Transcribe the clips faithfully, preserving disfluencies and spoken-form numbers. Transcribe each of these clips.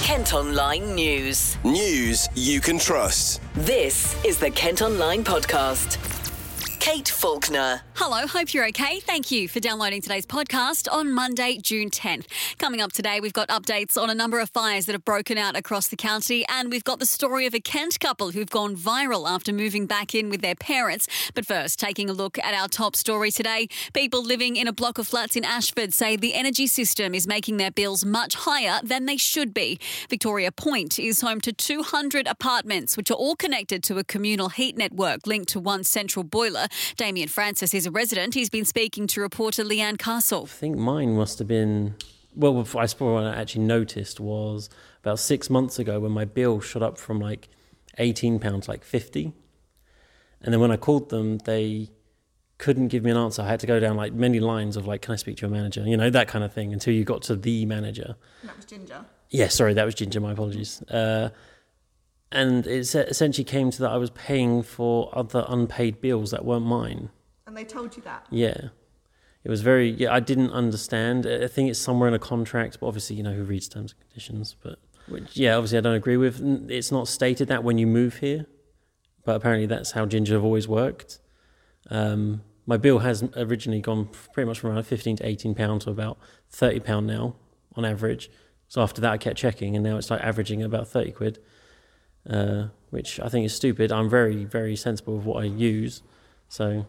Kent Online News. News you can trust. This is the Kent Online Podcast. Kate Faulkner. Hello, hope you're okay. Thank you for downloading today's podcast on Monday, June tenth. Coming up today, we've got updates on a number of fires that have broken out across the county, and we've got the story of a Kent couple who've gone viral after moving back in with their parents. But first, taking a look at our top story today, people living in a block of flats in Ashford say the energy system is making their bills much higher than they should be. Victoria Point is home to two hundred apartments, which are all connected to a communal heat network linked to one central boiler. Damien Francis is a resident. He's been speaking to reporter Leanne Castle. I think mine must have been, well, I suppose what I actually noticed was about six months ago when my bill shot up from like eighteen pounds to like fifty. And then when I called them, they couldn't give me an answer. I had to go down like many lines of like, can I speak to your manager? You know, that kind of thing until you got to the manager. And that was Ginger. Yeah, sorry, that was Ginger, my apologies. Uh, and it essentially came to that I was paying for other unpaid bills that weren't mine. And they told you that? Yeah. It was very, yeah, I didn't understand. I think it's somewhere in a contract, but obviously, you know, who reads terms and conditions. But, which, yeah, obviously I don't agree with. It's not stated that when you move here, but apparently that's how Ginger have always worked. Um, my bill has originally gone pretty much from around fifteen to eighteen pounds to about thirty pounds now on average. So after that I kept checking, and now it's like averaging about thirty quid. Uh, which I think is stupid. I'm very, very sensible of what I use. So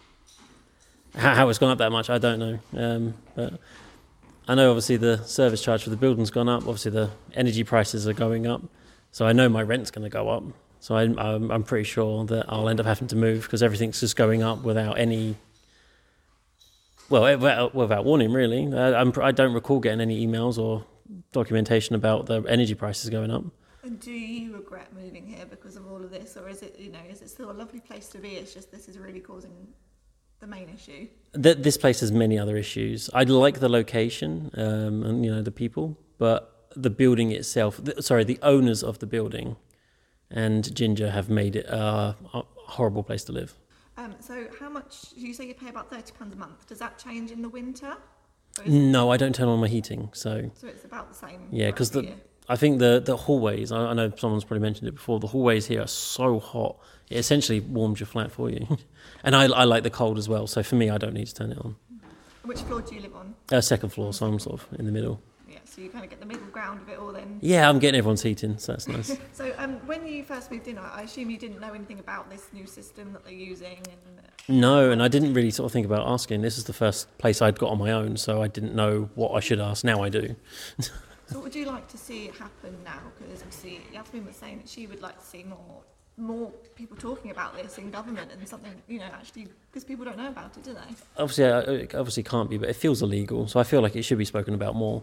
how, how it's gone up that much, I don't know. Um, but I know obviously the service charge for the building's gone up. Obviously the energy prices are going up. So I know my rent's going to go up. So I, I'm, I'm pretty sure that I'll end up having to move because everything's just going up without any, well, without, without warning really. I, I'm, I don't recall getting any emails or documentation about the energy prices going up. And do you regret moving here because of all of this, or is it, you know, is it still a lovely place to be? It's just this is really causing the main issue. Th- this place has many other issues. I like the location um, and, you know, the people, but the building itself, th- sorry, the owners of the building and Ginger have made it uh, a horrible place to live. Um, so how much, you say you pay about thirty pounds a month. Does that change in the winter? No, I don't turn on my heating. So, so it's about the same? Yeah, because the... Year? I think the, the hallways, I, I know someone's probably mentioned it before, the hallways here are so hot, it essentially warms your flat for you. And I, I like the cold as well, so for me, I don't need to turn it on. Which floor do you live on? Uh, second floor, so I'm sort of in the middle. Yeah, so you kind of get the middle ground of it all then. Yeah, I'm getting everyone's heating, so that's nice. So um, when you first moved in, I assume you didn't know anything about this new system that they're using? And No, and I didn't really sort of think about asking. This is the first place I'd got on my own, so I didn't know what I should ask. Now I do. So what would you like to see happen now? Because obviously Yasmin was saying that she would like to see more more people talking about this in government and something, you know, actually, because people don't know about it, do they? Obviously, uh, it obviously can't be, but it feels illegal, so I feel like it should be spoken about more.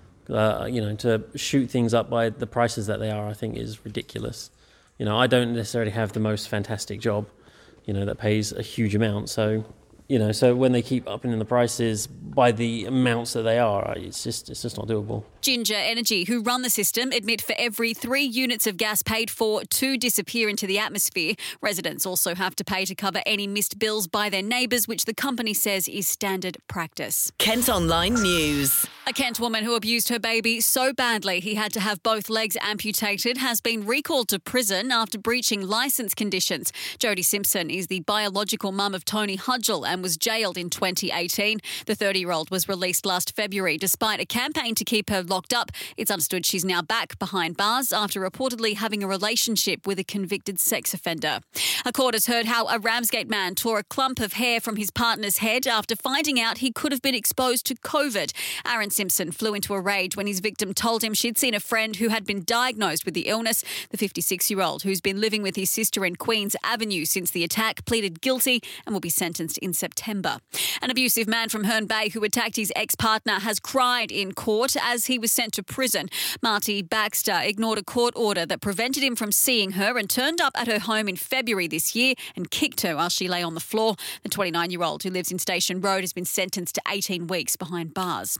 Uh, you know, to shoot things up by the prices that they are, I think is ridiculous. You know, I don't necessarily have the most fantastic job, you know, that pays a huge amount, so... You know, so when they keep upping the prices by the amounts that they are, it's just it's just not doable. Ginger Energy, who run the system, admit for every three units of gas paid for, two disappear into the atmosphere. Residents also have to pay to cover any missed bills by their neighbours, which the company says is standard practice. Kent Online News. A Kent woman who abused her baby so badly he had to have both legs amputated has been recalled to prison after breaching licence conditions. Jodie Simpson is the biological mum of Tony Hudgell and was jailed in twenty eighteen. The thirty-year-old was released last February despite a campaign to keep her locked up. It's understood she's now back behind bars after reportedly having a relationship with a convicted sex offender. A court has heard how a Ramsgate man tore a clump of hair from his partner's head after finding out he could have been exposed to COVID. Aaron Simpson flew into a rage when his victim told him she'd seen a friend who had been diagnosed with the illness. The fifty-six-year-old, who's been living with his sister in Queen's Avenue since the attack, pleaded guilty and will be sentenced in September. An abusive man from Herne Bay who attacked his ex-partner has cried in court as he was sent to prison. Marty Baxter ignored a court order that prevented him from seeing her and turned up at her home in February this year and kicked her while she lay on the floor. The twenty-nine-year-old who lives in Station Road has been sentenced to eighteen weeks behind bars. A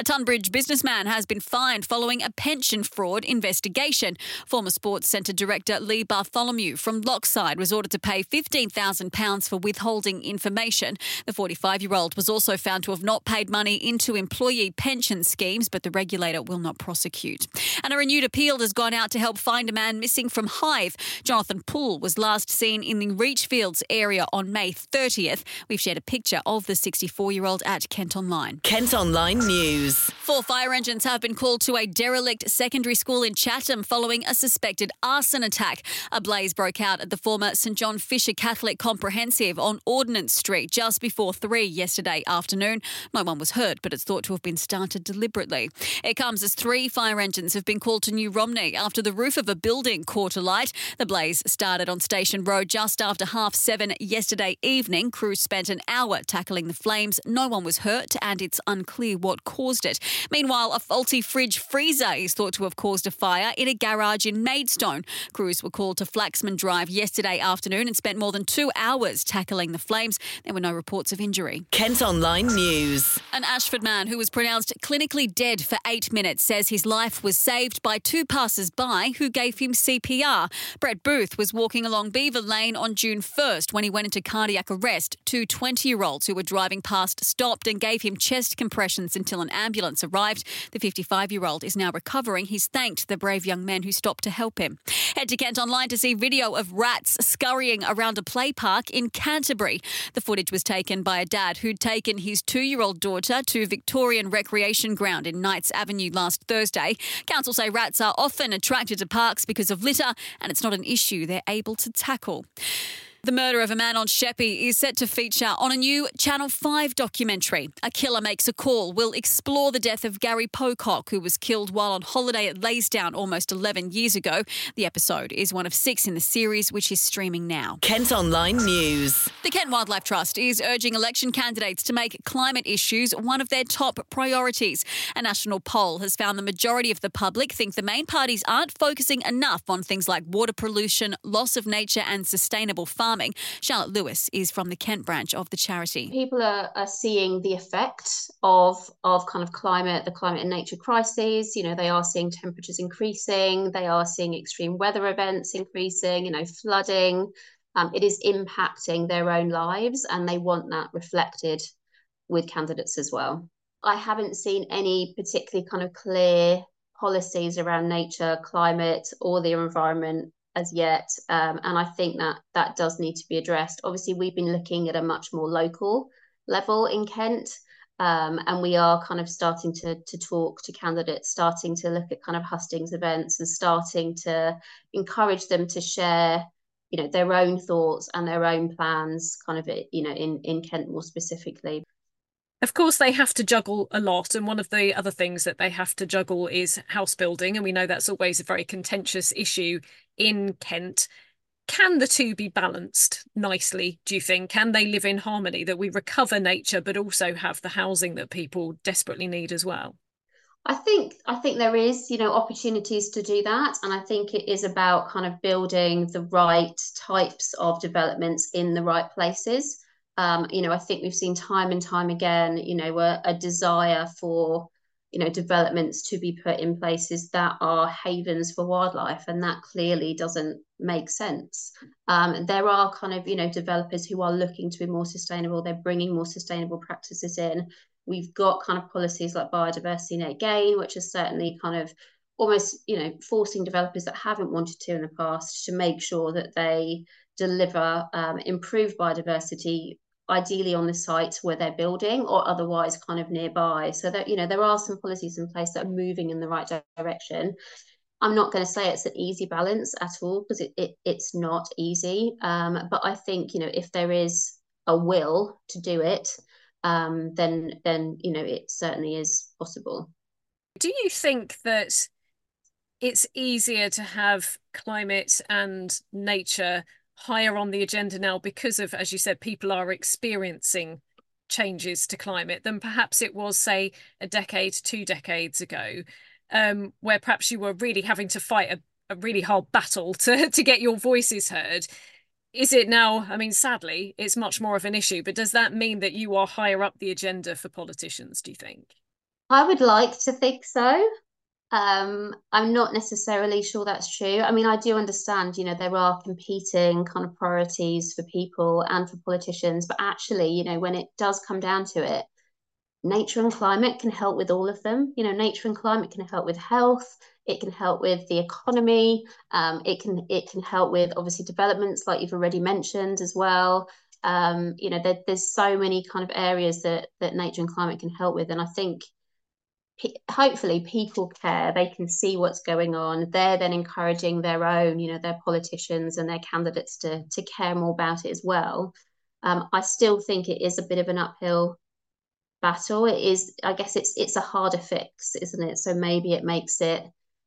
Tunbridge businessman has been fined following a pension fraud investigation. Former Sports Centre director Lee Bartholomew from Lockside was ordered to pay fifteen thousand pounds for withholding information. The forty-five-year-old was also found to have not paid money into employee pension schemes, but the regulator will not prosecute. And a renewed appeal has gone out to help find a man missing from Hive. Jonathan Poole was last seen in the Reachfields area on May thirtieth. We've shared a picture of the sixty-four-year-old at Kent Online. Kent Online News. Four fire engines have been called to a derelict secondary school in Chatham following a suspected arson attack. A blaze broke out at the former St John Fisher Catholic Comprehensive on Ordnance Street just before three yesterday afternoon. No one was hurt, but it's thought to have been started deliberately. It comes as three fire engines have been called to New Romney after the roof of a building caught alight. The blaze started on Station Road just after half seven yesterday evening. Crews spent an hour tackling the flames. No one was hurt and it's unclear what caused it. Meanwhile, a faulty fridge freezer is thought to have caused a fire in a garage in Maidstone. Crews were called to Flaxman Drive yesterday afternoon and spent more than two hours tackling the flames. There were no reports of injury. Kent Online News. An Ashford man who was pronounced clinically dead for eight minutes says his life was saved by two passers-by who gave him C P R. Brett Booth was walking along Beaver Lane on June first when he went into cardiac arrest. Two twenty-year-olds who were driving past stopped and gave him chest compressions until an ambulance arrived. The fifty-five-year-old is now recovering. He's thanked the brave young men who stopped to help him. Head to Kent Online to see video of rats scurrying around a play park in Canterbury. The footage was taken by a dad who'd taken his two-year-old daughter to Victorian Recreation Ground in Knights Avenue last Thursday. Council say rats are often attracted to parks because of litter, and it's not an issue they're able to tackle. The murder of a man on Sheppey is set to feature on a new Channel five documentary. A Killer Makes a Call will explore the death of Gary Pocock, who was killed while on holiday at Laysdown almost eleven years ago. The episode is one of six in the series, which is streaming now. Kent Online News. The Kent Wildlife Trust is urging election candidates to make climate issues one of their top priorities. A national poll has found the majority of the public think the main parties aren't focusing enough on things like water pollution, loss of nature and sustainable farming. Charlotte Lewis is from the Kent branch of the charity. People are, are seeing the effect of, of kind of climate, the climate and nature crises. You know, they are seeing temperatures increasing. They are seeing extreme weather events increasing, you know, flooding. Um, it is impacting their own lives and they want that reflected with candidates as well. I haven't seen any particularly kind of clear policies around nature, climate or the environment as yet, um, and I think that that does need to be addressed. Obviously, we've been looking at a much more local level in Kent, um, and we are kind of starting to to talk to candidates, starting to look at kind of hustings events and starting to encourage them to share, you know, their own thoughts and their own plans, kind of, you know, in in Kent more specifically. Of course, they have to juggle a lot. And one of the other things that they have to juggle is house building. And we know that's always a very contentious issue in Kent. Can the two be balanced nicely, do you think? Can they live in harmony, that we recover nature, but also have the housing that people desperately need as well? I think I think there is, you know, opportunities to do that. And I think it is about kind of building the right types of developments in the right places. Um, you know, I think we've seen time and time again, you know, a, a desire for, you know, developments to be put in places that are havens for wildlife, and that clearly doesn't make sense. Um, there are kind of, you know, developers who are looking to be more sustainable. They're bringing more sustainable practices in. We've got kind of policies like biodiversity net gain, which is certainly kind of almost, you know, forcing developers that haven't wanted to in the past to make sure that they deliver um, improved biodiversity, ideally on the site where they're building or otherwise kind of nearby. So that, you know, there are some policies in place that are moving in the right direction. I'm not going to say it's an easy balance at all, because it, it it's not easy. Um, but I think, you know, if there is a will to do it, um, then, then, you know, it certainly is possible. Do you think that it's easier to have climate and nature higher on the agenda now because of, as you said, people are experiencing changes to climate than perhaps it was, say, a decade, two decades ago, um, where perhaps you were really having to fight a, a really hard battle to, to get your voices heard? Is it now, I mean, sadly, it's much more of an issue, but does that mean that you are higher up the agenda for politicians, do you think? I would like to think so. Um, I'm not necessarily sure that's true. I mean, I do understand, you know, there are competing kind of priorities for people and for politicians, but actually, you know, when it does come down to it, nature and climate can help with all of them. You know, nature and climate can help with health. It can help with the economy. Um, it can it can help with obviously developments like you've already mentioned as well. Um, you know, there, there's so many kind of areas that that nature and climate can help with, and I think hopefully people care, they can see what's going on, they're then encouraging their own, you know, their politicians and their candidates to to care more about it as well. um, I still think it is a bit of an uphill battle. It is, I guess it's it's a harder fix, isn't it? So maybe it makes it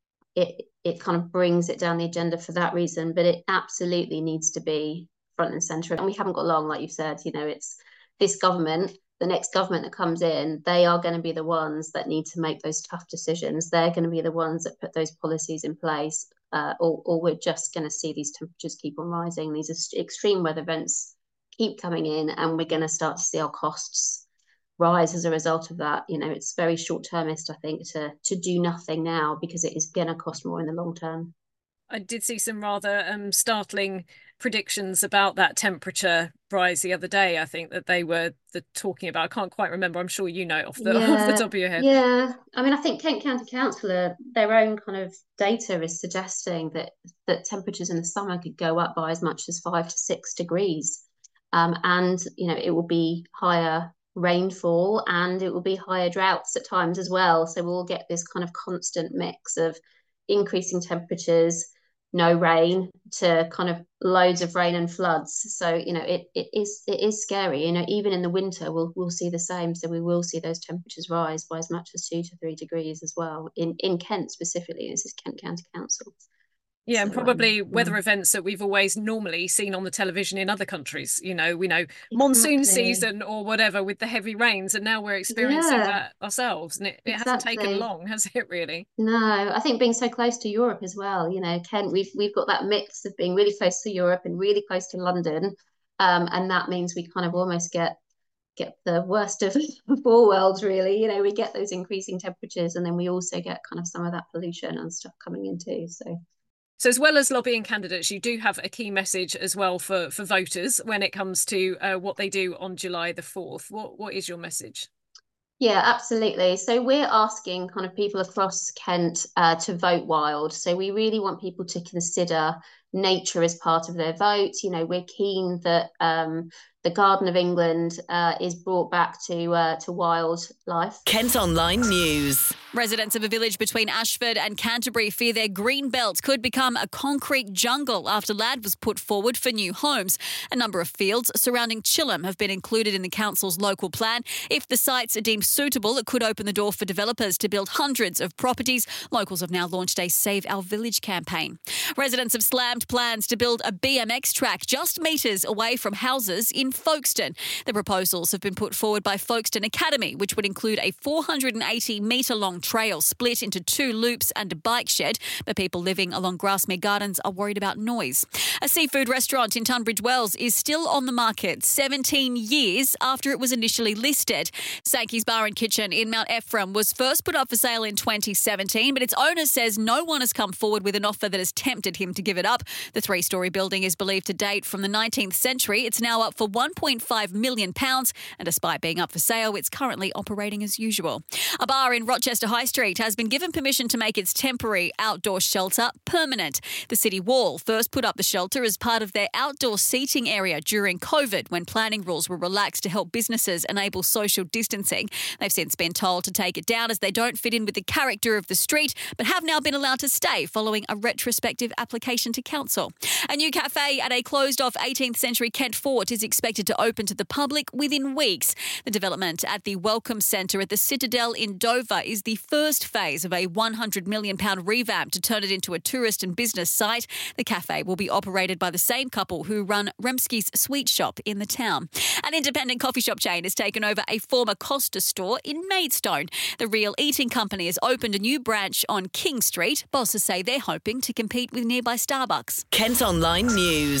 it it kind of brings it down the agenda for that reason, but it absolutely needs to be front and centre, and we haven't got long, like you said. You know, it's this government, the next government that comes in, they are going to be the ones that need to make those tough decisions. They're going to be the ones that put those policies in place, uh, or, or we're just going to see these temperatures keep on rising. These extreme weather events keep coming in, and we're going to start to see our costs rise as a result of that. You know, it's very short-termist, I think, to to do nothing now, because it is going to cost more in the long term. I did see some rather um, startling predictions about that temperature rise the other day. I think that they were the, talking about, I can't quite remember, I'm sure you know it off the, yeah, off the top of your head. Yeah, I mean, I think Kent County Council, are, their own kind of data is suggesting that, that temperatures in the summer could go up by as much as five to six degrees. Um, and, you know, it will be higher rainfall and it will be higher droughts at times as well. So we'll get this kind of constant mix of increasing temperatures, no rain, to kind of loads of rain and floods. So, you know, it it is it is scary. You know, even in the winter, we'll we'll see the same. So we will see those temperatures rise by as much as two to three degrees as well in in Kent specifically. This is Kent County Council. Yeah, so, and probably um, weather yeah. events that we've always normally seen on the television in other countries. You know, we know monsoon Exactly. season or whatever with the heavy rains, and now we're experiencing Yeah, that ourselves. And it, it hasn't taken exactly. long, has it really? No, I think being so close to Europe as well, you know, Kent, we've we've got that mix of being really close to Europe and really close to London, um, and that means we kind of almost get get the worst of four worlds, really. You know, we get those increasing temperatures, and then we also get kind of some of that pollution and stuff coming in too. So. So as well as lobbying candidates, you do have a key message as well for, for voters when it comes to uh, what they do on July the fourth. What What is your message? Yeah, absolutely. So we're asking kind of people across Kent uh, to vote wild. So we really want people to consider nature as part of their vote. You know, we're keen that um, the Garden of England uh, is brought back to uh, to wildlife. Kent Online News. Residents of a village between Ashford and Canterbury fear their green belt could become a concrete jungle after land was put forward for new homes. A number of fields surrounding Chilham have been included in the council's local plan. If the sites are deemed suitable, it could open the door for developers to build hundreds of properties. Locals have now launched a Save Our Village campaign. Residents have slammed plans to build a B M X track just metres away from houses in Folkestone. The proposals have been put forward by Folkestone Academy, which would include a four hundred eighty metre long trail split into two loops and a bike shed, but people living along Grasmere Gardens are worried about noise. A seafood restaurant in Tunbridge Wells is still on the market seventeen years after it was initially listed. Sankey's Bar and Kitchen in Mount Ephraim was first put up for sale in twenty seventeen, but its owner says no one has come forward with an offer that has tempted him to give it up. The three-storey building is believed to date from the nineteenth century. It's now up for one point five million pounds, and despite being up for sale, it's currently operating as usual. A bar in Rochester High Street has been given permission to make its temporary outdoor shelter permanent. The City Wall first put up the shelter as part of their outdoor seating area during COVID, when planning rules were relaxed to help businesses enable social distancing. They've since been told to take it down as they don't fit in with the character of the street, but have now been allowed to stay following a retrospective application to council. A new cafe at a closed-off eighteenth century Kent fort is expected to open to the public within weeks. The development at the Welcome Centre at the Citadel in Dover is the first phase of a one hundred million pounds revamp to turn it into a tourist and business site. The cafe will be operated by the same couple who run Remsky's Sweet Shop in the town. An independent coffee shop chain has taken over a former Costa store in Maidstone. The Real Eating Company has opened a new branch on King Street. Bosses say they're hoping to compete with nearby Starbucks. Kent Online News.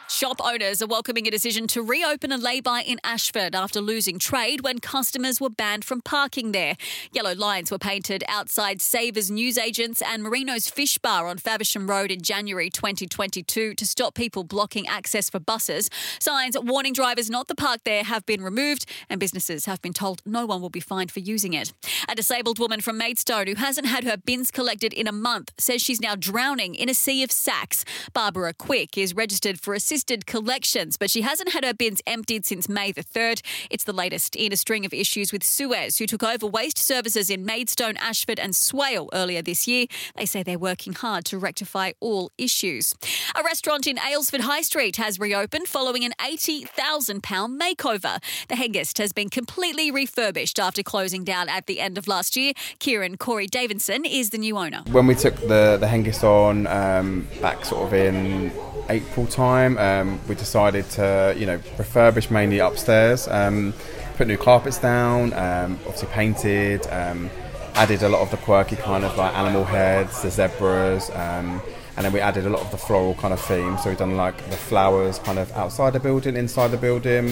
Shop owners are welcoming a decision to reopen a lay-by in Ashford after losing trade when customers were banned from parking there. Yellow lines were painted outside Savers Newsagents and Marino's Fish Bar on Faversham Road in January twenty twenty-two to stop people blocking access for buses. Signs warning drivers not to park there have been removed, and businesses have been told no one will be fined for using it. A disabled woman from Maidstone who hasn't had her bins collected in a month says she's now drowning in a sea of sacks. Barbara Quick is registered for assistance collections, but she hasn't had her bins emptied since May the third. It's the latest in a string of issues with Suez, who took over waste services in Maidstone, Ashford and Swale earlier this year. They say they're working hard to rectify all issues. A restaurant in Aylesford High Street has reopened following an eighty thousand pounds makeover. The Hengist has been completely refurbished after closing down at the end of last year. Kieran Corey Davidson is the new owner. When we took the, the Hengist on um, back sort of in April time, um, we decided to, you know, refurbish mainly upstairs, um, put new carpets down, um, obviously painted, um, added a lot of the quirky kind of like animal heads, the zebras, um, and then we added a lot of the floral kind of theme. So we've done like the flowers kind of outside the building, inside the building.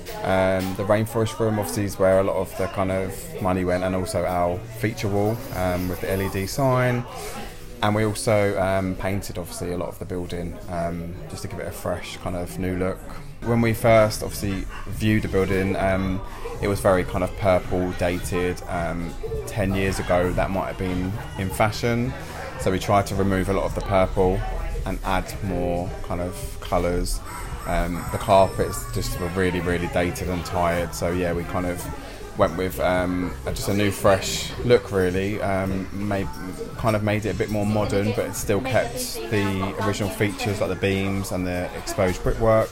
Um, the rainforest room obviously is where a lot of the kind of money went, and also our feature wall um, with the L E D sign. And we also um, painted, obviously, a lot of the building um, just to give it a fresh kind of new look. When we first, obviously, viewed the building, um, it was very kind of purple, dated. Um, ten years ago, that might have been in fashion. So we tried to remove a lot of the purple and add more kind of colours. Um, the carpets just were really, really dated and tired. So, yeah, we kind of went with um, just a new fresh look really, um, made, kind of made it a bit more modern, but it still kept the original features like the beams and the exposed brickwork,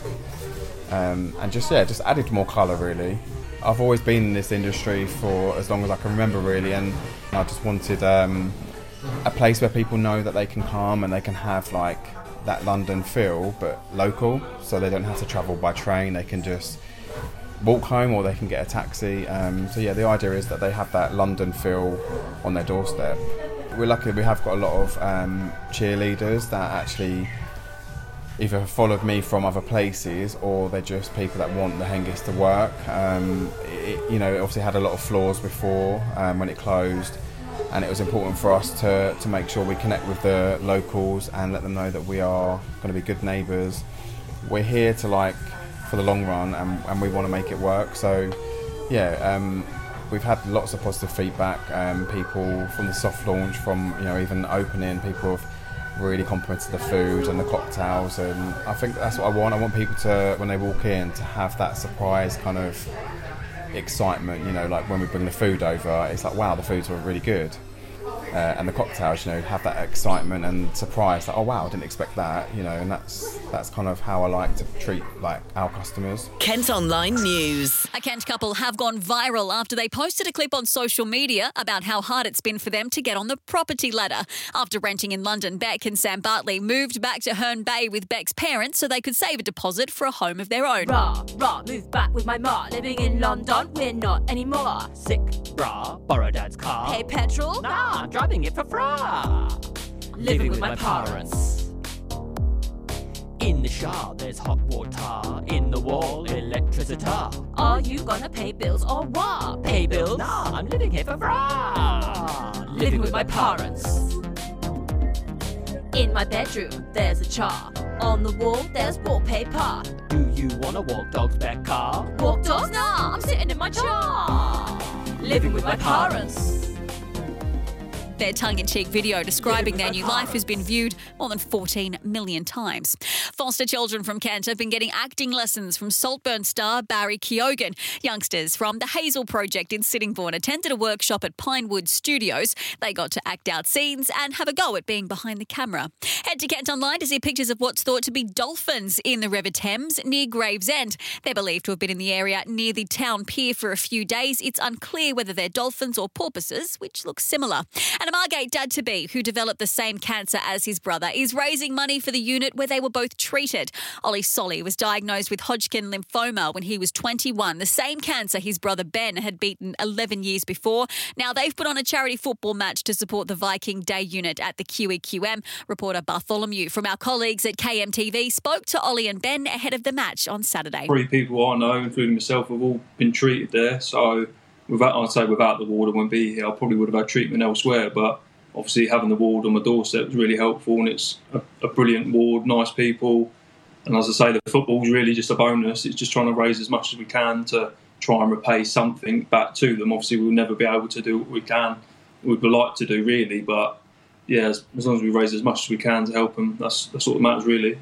um, and just yeah just added more colour really. I've always been in this industry for as long as I can remember really, and I just wanted um, a place where people know that they can come and they can have like that London feel but local, so they don't have to travel by train, they can just walk home or they can get a taxi. Um, so yeah, the idea is that they have that London feel on their doorstep. We're lucky we have got a lot of um, cheerleaders that actually either followed me from other places or they're just people that want the Hengist to work. Um, it, you know, it obviously had a lot of flaws before um, when it closed, and it was important for us to, to make sure we connect with the locals and let them know that we are going to be good neighbours. We're here to like for the long run, and, and we want to make it work. So yeah, um, we've had lots of positive feedback. Um, people from the soft launch, from you know even opening, people have really complimented the food and the cocktails, and I think that's what I want. I want people to, when they walk in, to have that surprise kind of excitement. You know, like when we bring the food over, it's like wow, the foods were really good. Uh, and the cocktails, you know, have that excitement and surprise, like, oh wow, I didn't expect that, you know, and that's that's kind of how I like to treat like our customers. Kent Online News. A Kent couple have gone viral after they posted a clip on social media about how hard it's been for them to get on the property ladder. After renting in London, Beck and Sam Bartley moved back to Herne Bay with Beck's parents so they could save a deposit for a home of their own. Rah, rah, moved back with my ma, living in London, we're not anymore. Sick, rah, borrow dad's car. Pay petrol? Nah, I'm driving it for fra. Living, Living with, with my, my parents. parents. In the shower, there's hot water. In the wall, electricity. Are you gonna pay bills or what? Pay bills? Nah, I'm living here for fra. Living, Living with my parents. In my bedroom, there's a chart. On the wall, there's wallpaper. Do you wanna walk dogs, Becca? Walk dogs? Nah, I'm sitting in my car. Living with my parents. Their tongue-in-cheek video describing their new life has been viewed more than fourteen million times. Foster children from Kent have been getting acting lessons from Saltburn star Barry Keoghan. Youngsters from the Hazel Project in Sittingbourne attended a workshop at Pinewood Studios. They got to act out scenes and have a go at being behind the camera. Head to Kent Online to see pictures of what's thought to be dolphins in the River Thames near Gravesend. They're believed to have been in the area near the town pier for a few days. It's unclear whether they're dolphins or porpoises, which look similar. And And a Margate dad-to-be, who developed the same cancer as his brother, is raising money for the unit where they were both treated. Ollie Solly was diagnosed with Hodgkin lymphoma when he was twenty-one, the same cancer his brother Ben had beaten eleven years before. Now they've put on a charity football match to support the Viking Day unit at the Q E Q M. Reporter Bartholomew from our colleagues at K M T V spoke to Ollie and Ben ahead of the match on Saturday. Three people I know, including myself, have all been treated there. So without, I'd say without the ward, I wouldn't be here. I probably would have had treatment elsewhere. But obviously having the ward on my doorstep was really helpful, and it's a, a brilliant ward, nice people. And as I say, the football's really just a bonus. It's just trying to raise as much as we can to try and repay something back to them. Obviously, we'll never be able to do what we can, we'd like to do really, but yeah, as, as long as we raise as much as we can to help them, that's, that's what matters really.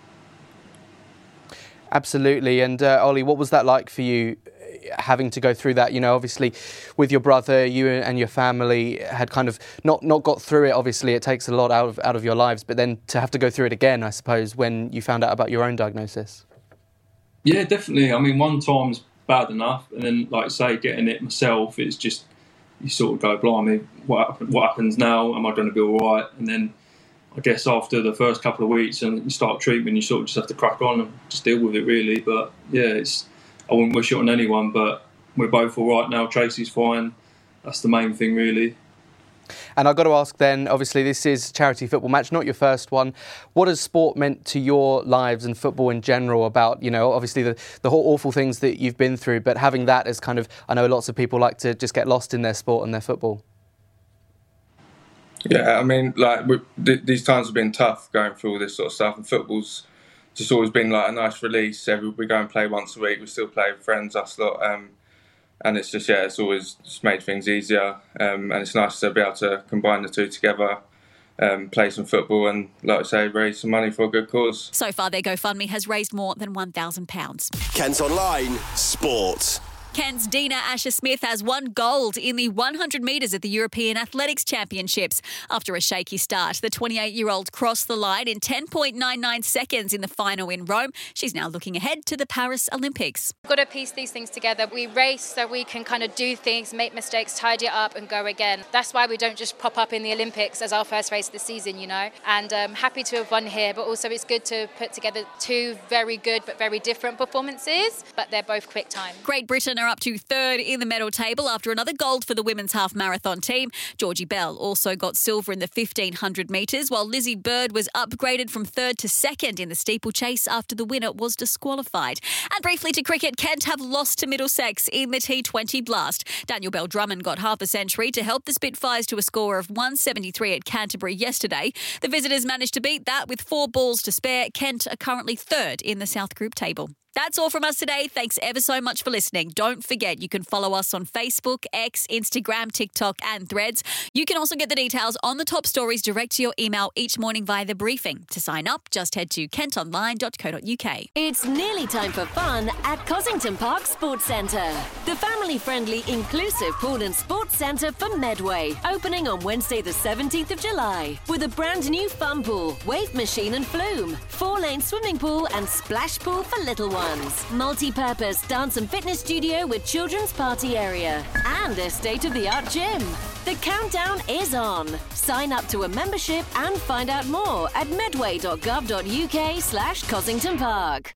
Absolutely. And uh, Ollie, what was that like for you, having to go through that? You know, obviously with your brother, you and your family had kind of not, not got through it. Obviously it takes a lot out of out of your lives, but then to have to go through it again, I suppose, when you found out about your own diagnosis. Yeah, definitely. I mean, one time's bad enough, and then, like I say, getting it myself, it's just, you sort of go, blimey, what, what happens now? Am I going to be all right? And then I guess after the first couple of weeks and you start treatment, you sort of just have to crack on and just deal with it really. But yeah, it's, I wouldn't wish it on anyone, but we're both all right now. Tracy's fine. That's the main thing really. And I've got to ask then, obviously this is charity football match, not your first one. What has sport meant to your lives and football in general, about, you know, obviously the, the whole awful things that you've been through, but having that as kind of, I know lots of people like to just get lost in their sport and their football. Yeah, I mean, like, we, th- these times have been tough going through all this sort of stuff, and football's just always been like a nice release. Every, we go and play once a week, we still play with friends, us lot, um, and it's just, yeah, it's always just made things easier, um, and it's nice to be able to combine the two together, um, play some football and, like I say, raise some money for a good cause. So far, their GoFundMe has raised more than one thousand pounds. Kent Online Sport. Kent's Dina Asher-Smith has won gold in the one hundred metres at the European Athletics Championships. After a shaky start, the twenty-eight-year-old crossed the line in ten point nine nine seconds in the final in Rome. She's now looking ahead to the Paris Olympics. We've got to piece these things together. We race so we can kind of do things, make mistakes, tidy it up and go again. That's why we don't just pop up in the Olympics as our first race of the season, you know. And I'm um, happy to have won here, but also it's good to put together two very good but very different performances, but they're both quick time. Great Britain are up to third in the medal table after another gold for the women's half marathon team. Georgie Bell also got silver in the fifteen hundred metres, while Lizzie Bird was upgraded from third to second in the steeplechase after the winner was disqualified. And briefly to cricket, Kent have lost to Middlesex in the T twenty Blast. Daniel Bell Drummond got half a century to help the Spitfires to a score of one seventy-three at Canterbury yesterday. The visitors managed to beat that with four balls to spare. Kent are currently third in the South Group table. That's all from us today. Thanks ever so much for listening. Don't forget, you can follow us on Facebook, X, Instagram, TikTok and Threads. You can also get the details on the top stories direct to your email each morning via The Briefing. To sign up, just head to kent online dot co dot uk. It's nearly time for fun at Cossington Park Sports Centre. The family-friendly, inclusive pool and sports centre for Medway. Opening on Wednesday the seventeenth of July. With a brand new fun pool, wave machine and flume, four-lane swimming pool and splash pool for little ones. Multi-purpose dance and fitness studio with children's party area. And a state-of-the-art gym. The countdown is on. Sign up to a membership and find out more at medway dot gov dot uk slash Cossington Park.